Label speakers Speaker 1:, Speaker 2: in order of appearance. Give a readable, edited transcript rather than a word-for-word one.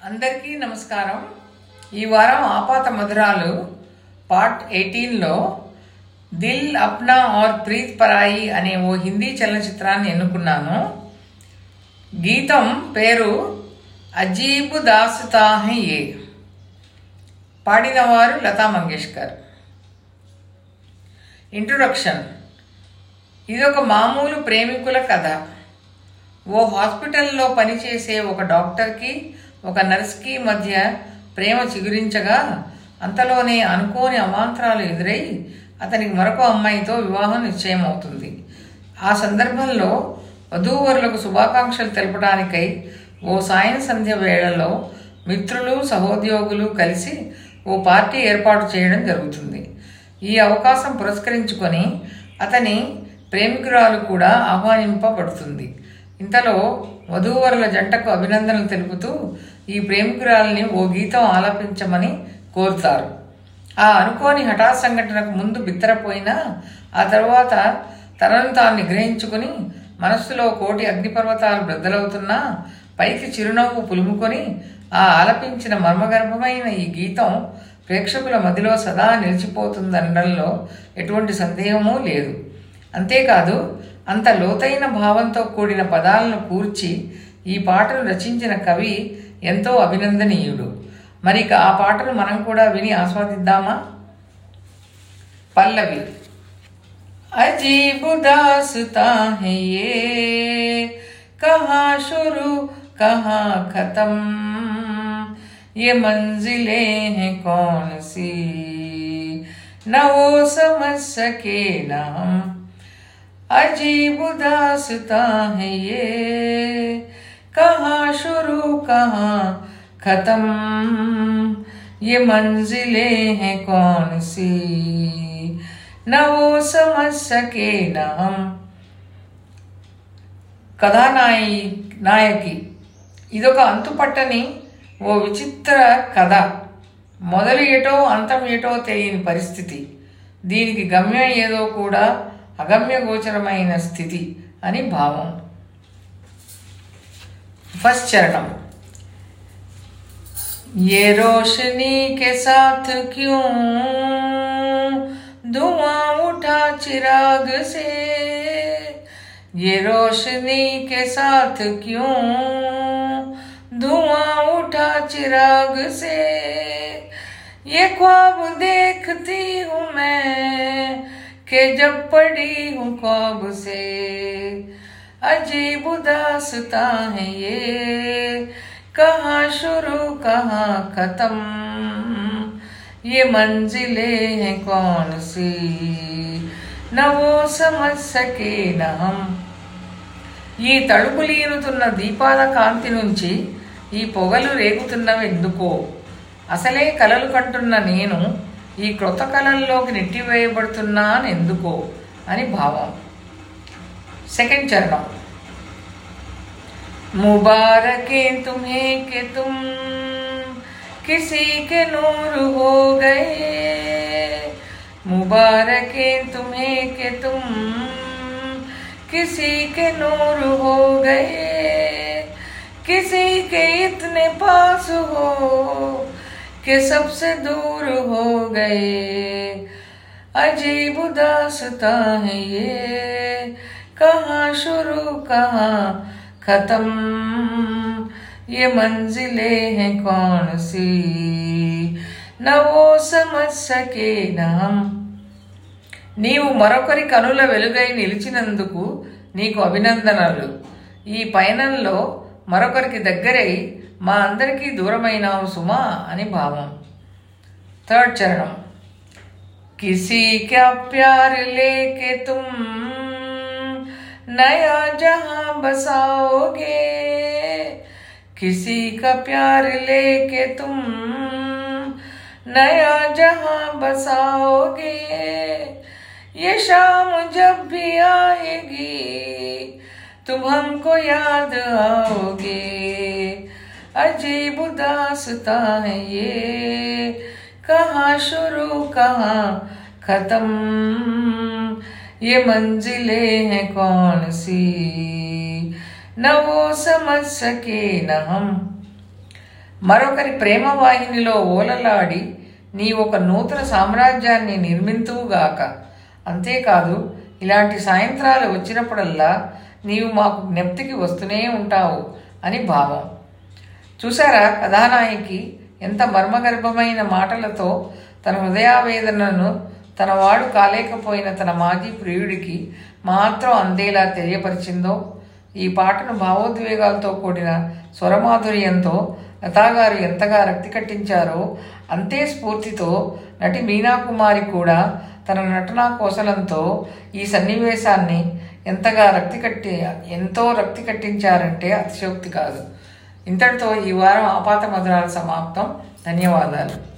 Speaker 1: అందరికీ నమస్కారం. ఈ వారం ఆపాత మధురాలు పార్ట్ 18లో దిల్ అప్నా और ప్రీత్ పరాయి అనే ఓ హిందీ చలనచిత్రాన్ని ఎన్నుకున్నాను. గీతం పేరు అజీబ్ దాస్తా హై యే. పాడినవారు లతా మంగేష్కర్. ఇంట్రొడక్షన్. ఇదొక మామూలు ప్రేమికుల కథ. ఓ హాస్పిటల్లో పనిచేసే ఒక డాక్టర్కి ఒక నర్స్కి మధ్య ప్రేమ చిగురించగా అంతలోనే అనుకోని అవాంతరాలు ఎదురై అతనికి మరొక అమ్మాయితో వివాహం నిశ్చయమవుతుంది. ఆ సందర్భంలో వధూవరులకు శుభాకాంక్షలు తెలపడానికై ఓ సాయం సంధ్య వేళల్లో మిత్రులు సహోద్యోగులు కలిసి ఓ పార్టీ ఏర్పాటు చేయడం జరుగుతుంది. ఈ అవకాశం పురస్కరించుకొని అతని ప్రేమికురాలు కూడా ఆహ్వానింపబడుతుంది. ఇంతలో వధూవరుల జంటకు అభినందనలు తెలుపుతూ ఈ ప్రేమికురాలని ఓ గీతం ఆలపించమని కోరుతారు. ఆ అనుకోని హఠాత్ సంఘటనకు ముందు బిత్తరపోయినా ఆ తర్వాత తనను తాను నిగ్రహించుకుని మనస్సులో కోటి అగ్నిపర్వతాలు బ్రద్దలవుతున్నా పైకి చిరునవ్వు పులుముకొని ఆ ఆలపించిన మర్మగర్భమైన ఈ గీతం ప్రేక్షకుల మదిలో సదా నిలిచిపోతుందనడంలో ఎటువంటి సందేహమూ లేదు. అంతేకాదు, అంత లోతైన భావంతో కూడిన పదాలను కూర్చి ఈ పాటను రచించిన కవి ఎంతో అభినందనీయుడు. మరి ఆ పాటను మనం కూడా విని ఆస్వాదిద్దామా? పల్లవి. అజీబ్ దాస్తా హై యే, కహా షురూ కహా ఖతం, ये मंजिलें हैं कौन सी, न वो समझ सके न हम. अजीब दास्तां है ये, कहाँ शुरू कहाँ खत्म, ये मंजिलें हैं कौन सी, न वो समझ सके न हम. కథానాయకి. ఇదొక అంతుపట్టని ఓ విచిత్ర కథ. మొదలు ఏటో అంతం ఏటో తెలియని పరిస్థితి. దీనికి గమ్యం ఏదో కూడా అగమ్యగోచరమైన స్థితి అని భావం. ఫస్ట్ చరణం. ये रोशनी के साथ क्यों धुआं उठा चिराग से, ये रोशनी के साथ क्यों धुआं उठा चिराग से, ये ख्वाब देखती हूँ मैं कि जब पड़ी हूँ ख्वाब से, अजीब दास्तां है ये, कहाँ शुरू कहाँ खत्म, ये मंजिलें हैं कौन सी, न वो समझ सके न हम. ఈ తడుపులీనుతున్న దీపాల కాంతి నుంచి ఈ పొగలు రేగుతున్నవెందుకో, అసలే కలలు కంటున్న నేను ఈ క్రొత్త కలల్లోకి నెట్టివేయబడుతున్నానెందుకో అని భావం. సెకండ్ చరణం. ముబారకే తుమ్హే కే తుమ్ కిసీ కే నూర్ హో గయే, ముబారకే తుమ్హే కే తుమ్ किसी के नूर हो गए, किसी के इतने पास हो कि सबसे दूर हो गए, अजीब दास्तां है ये, कहाँ शुरू कहाँ खत्म, ये मंजिलें हैं कौन सी, न वो समझ सके न हम. నీవు మరొకరి కనుల వెలుగై నిలిచినందుకు నీకు అభినందనలు. ఈ పయనంలో మరొకరికి దగ్గరై మా అందరికీ దూరమైనావు సుమా అని భావం. థర్డ్ చరణం. కిసీ కా ప్యార్ లేకే తుమ్ నయా జహాं బసాओगे, కిసీ కా ప్యార్ లేకే తుమ్ నయా జహాं బసాओगे, ये शाम जब भी आएगी तुम हमको याद आओगे, अजीब दास्तां है ये, कहाँ शुरू कहाँ खत्म, ये मंजिलें हैं कौन सी, न वो समझ सके न हम. మరొకరి ప్రేమ వాహినిలో ఓలలాడి నీ ఒక నూతన సామ్రాజ్యాన్ని నిర్మింతువుగాక. అంతేకాదు, ఇలాంటి సాయంత్రాలు వచ్చినప్పుడల్లా నీవు మాకు జ్ఞప్తికి వస్తూనే ఉంటావు అని భావం. చూసారా కథానాయకి ఎంత మర్మగర్భమైన మాటలతో తన హృదయావేదనను తన వాడు కాలేకపోయిన తన మాజీ ప్రియుడికి మాత్రం అందేలా తెలియపరిచిందో. ఈ పాటను భావోద్వేగాలతో కూడిన స్వరమాధుర్యంతో లతాగారు ఎంతగా రక్తి కట్టించారో అంతే స్ఫూర్తితో నటి మీనాకుమారి కూడా తన నటనా కౌశలంతో ఈ సన్నివేశాన్ని ఎంతో రక్తి కట్టించారంటే అతిశయోక్తి కాదు. ఇంతటితో ఈ వారం ఆపాత మధురాల సమాప్తం. ధన్యవాదాలు.